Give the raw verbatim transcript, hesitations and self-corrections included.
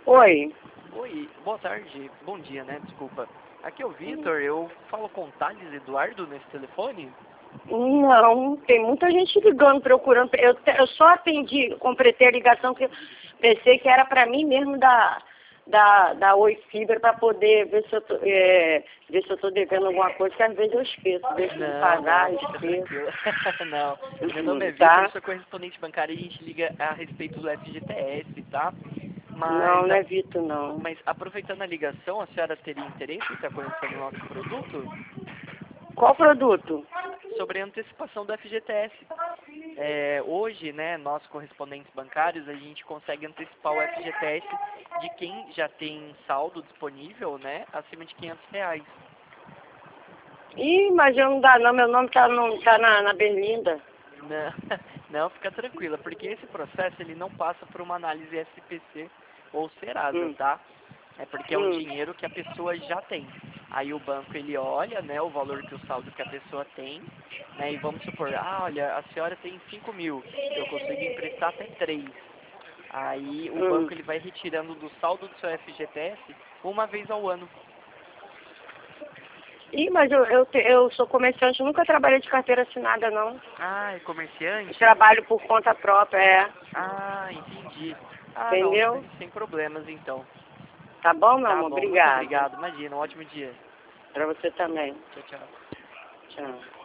Oi. Oi, boa tarde, bom dia, né? Desculpa. Aqui é o Vitor, eu falo com o Thales Eduardo nesse telefone? Não, tem muita gente ligando, procurando. Eu, eu só atendi, completei a ligação que eu pensei que era para mim mesmo da, da, da Oi Fibra para poder ver se eu tô, é, ver se eu tô devendo alguma coisa, que às vezes eu esqueço, deixo de Não, pagar, não, fica esqueço. tranquilo. Não, meu nome é Vitor, Tá? eu sou correspondente bancário e a gente liga a respeito do F G T S, tá? Não, Mas, não a- é Vitor, não. mas aproveitando a ligação, a senhora teria interesse em estar conhecendo o nosso produto? Qual produto? Sobre a antecipação do F G T S. É, hoje, né, nós correspondentes bancários, a gente consegue antecipar o F G T S de quem já tem saldo disponível, né, acima de quinhentos reais. Ih, mas eu não dá não, meu nome tá, no, tá na, na Berlinda. Não, não, fica tranquila, porque esse processo ele não passa por uma análise S P C ou Serasa, Hum, tá? É porque é um hum. dinheiro que a pessoa já tem. Aí o banco ele olha, né, o valor que o saldo que a pessoa tem, né, e vamos supor, ah, olha, a senhora tem cinco mil, eu consigo emprestar até três. Aí o Hum. banco ele vai retirando do saldo do seu F G T S uma vez ao ano. Ih, mas eu, eu, te- eu sou comerciante, nunca trabalhei de carteira assinada, não. Ah, é Eu comerciante? trabalho por conta própria, é. Ah, entendi. Ah, não, Entendeu? sem, sem problemas então. Tá bom, meu Tá amor? bom, muito Obrigada. obrigado. Imagina, um ótimo dia. Pra você também. Tchau, tchau. Tchau.